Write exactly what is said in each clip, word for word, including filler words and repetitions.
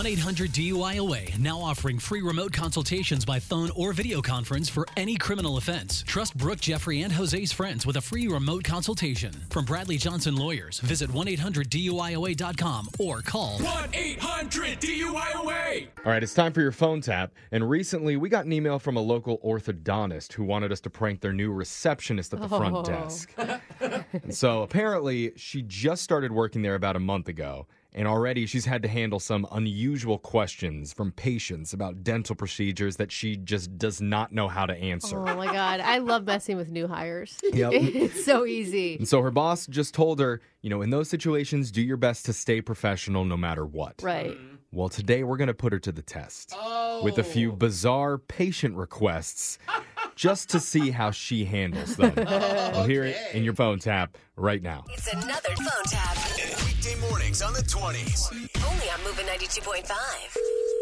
one eight hundred D U I O A, now offering free remote consultations by phone or video conference for any criminal offense. Trust Brooke, Jeffrey, and Jose's friends with a free remote consultation. From Bradley Johnson Lawyers, visit one eight hundred D U I O A dot com or call one eight hundred D U I O A. All right, it's time for your phone tap. And recently, we got an email from a local orthodontist who wanted us to prank their new receptionist at the front Oh. desk. And so apparently, she just started working there about a month ago. And already she's had to handle some unusual questions from patients about dental procedures that she just does not know how to answer. Oh my God. I love messing with new hires. Yep. It's so easy. And so her boss just told her, you know, in those situations, do your best to stay professional no matter what. Right. Well, today we're going to put her to the test with a few bizarre patient requests just to see how she handles them. We'll hear it in your phone tap right now. It's another phone tap. Weekday mornings on the twenties. Only on Moving ninety-two point five.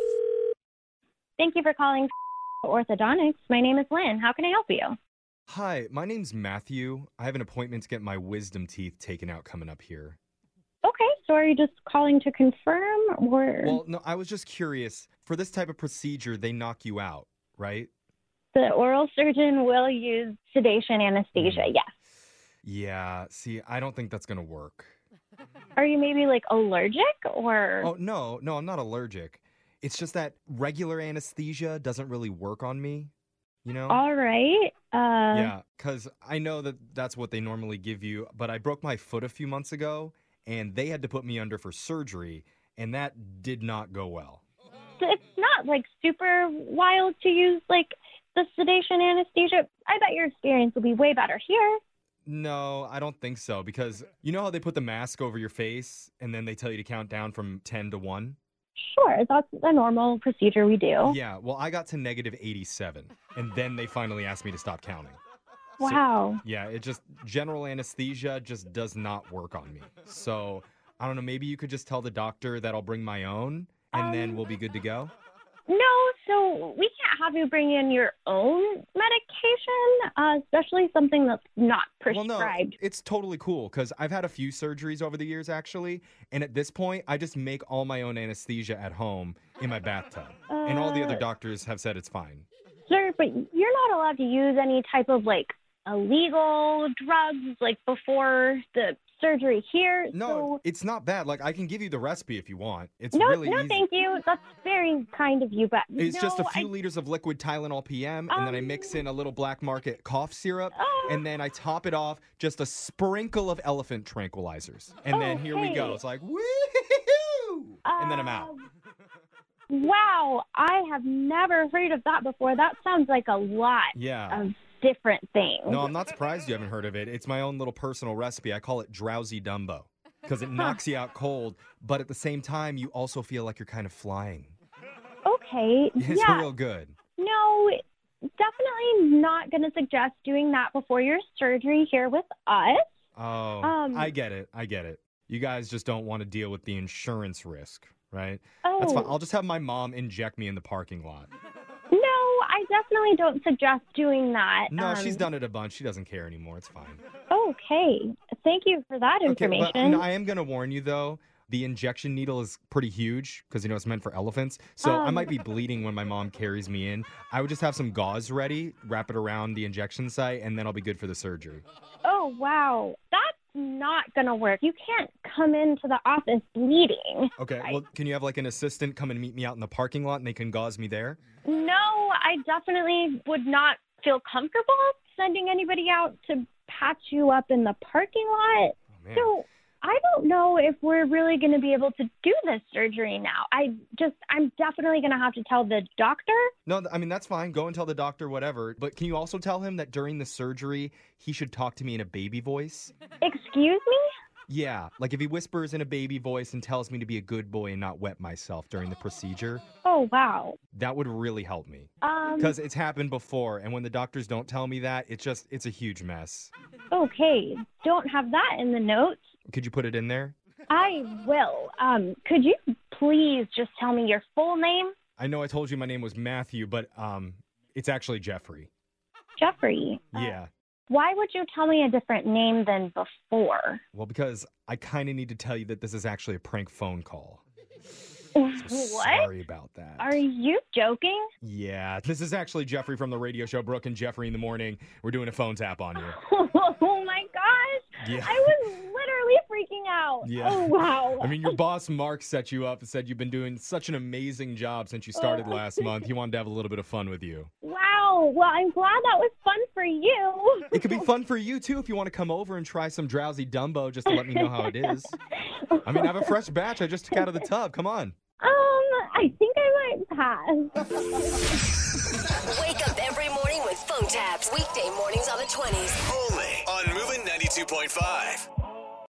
Thank you for calling Orthodontics. My name is Lynn. How can I help you? Hi, my name's Matthew. I have an appointment to get my wisdom teeth taken out coming up here. Okay, so are you just calling to confirm or Well, no, I was just curious. For this type of procedure, they knock you out, right? the oral surgeon will use sedation anesthesia? Yes. Yeah, see, I don't think that's going to work. Are you maybe like allergic or? Oh, no, no, I'm not allergic. It's just that regular anesthesia doesn't really work on me, you know? All right. Uh, Yeah, because I know that that's what they normally give you, but I broke my foot a few months ago, and they had to put me under for surgery, and that did not go well. It's not like super wild to use like the sedation anesthesia. I bet your experience will be way better here. No, I don't think so, because you know how they put the mask over your face, and then they tell you to count down from ten to one? Sure, that's a normal procedure we do. Yeah, well, I got to negative eighty-seven, and then they finally asked me to stop counting. So- Wow. Yeah, it just, general anesthesia just does not work on me. So, I don't know, maybe you could just tell the doctor that I'll bring my own, and then we'll be good to go? No, so we can't have you bring in your own medication, uh, especially something that's not Well, no, prescribed. it's totally cool, because I've had a few surgeries over the years, actually, and at this point, I just make all my own anesthesia at home in my bathtub. and all the other Uh, doctors have said it's fine. Sir, but you're not allowed to use any type of like illegal drugs like before the surgery here. No, so... it's not bad. Like, I can give you the recipe if you want. It's No, really no, easy. thank you. That's very kind of you, but It's no, just a few I... liters of liquid Tylenol P M, and then I Um, mix in a little black market cough syrup, Oh. and then I top it off just a sprinkle of elephant tranquilizers. And then here we go. Okay. It's like, woo! And then I'm out. Um, Wow, I have never heard of that before. That sounds like a lot Yeah. of different things. No, I'm not surprised you haven't heard of it. It's my own little personal recipe. I call it Drowsy Dumbo because it knocks you out cold, but at the same time, you also feel like you're kind of flying. Okay, It's yeah. real good. No, definitely not going to suggest doing that before your surgery here with us. Oh, Um, I get it. I get it. You guys just don't want to deal with the insurance risk, right? Oh, That's fine. I'll just have my mom inject me in the parking lot. no, I definitely don't suggest doing that. No, Um, she's done it a bunch. She doesn't care anymore. It's fine. Okay, thank you for that information. Okay, but no, I am going to warn you, though. The injection needle is pretty huge because, you know, it's meant for elephants. So I Um. might be bleeding when my mom carries me in. I would just have some gauze ready, wrap it around the injection site, and then I'll be good for the surgery. Oh, wow. That's not going to work. You can't come into the office bleeding. Okay, I- well, can you have like an assistant come and meet me out in the parking lot and they can gauze me there? No, I definitely would not feel comfortable sending anybody out to patch you up in the parking lot. Oh, man. So I don't know if we're really going to be able to do this surgery now. I just, I'm definitely going to have to tell the doctor. No, th- I mean, that's fine. Go and tell the doctor whatever. But can you also tell him that during the surgery, he should talk to me in a baby voice? Excuse me? Yeah, like if he whispers in a baby voice and tells me to be a good boy and not wet myself during the procedure, Oh, wow. that would really help me. Um, Because it's happened before, and when the doctors don't tell me that, it's just, it's a huge mess. okay. Don't have that in the notes. Could you put it in there? I will. Um, could you please just tell me your full name? I know I told you my name was Matthew, but um, it's actually Jeffrey. Jeffrey. Uh, Yeah. Why would you tell me a different name than before? Well, because I kind of need to tell you that this is actually a prank phone call. So What? sorry about that. Are you joking? Yeah, this is actually Jeffrey from the radio show Brooke and Jeffrey in the Morning. We're doing a phone tap on you. Oh my gosh. Yeah. I was literally freaking out. Yeah. Oh, wow. I mean, your boss, Mark, set you up and said you've been doing such an amazing job since you started Oh. last month. He wanted to have a little bit of fun with you. Wow. Well, I'm glad that was fun for you. It could be fun for you, too, if you want to come over and try some Drowsy Dumbo just to let me know how it is. I mean, I have a fresh batch I just took out of the tub. Come on. Um, I think I might pass. Wake up every morning with phone taps. Weekday mornings on the twenties. Only on Moving ninety-two point five.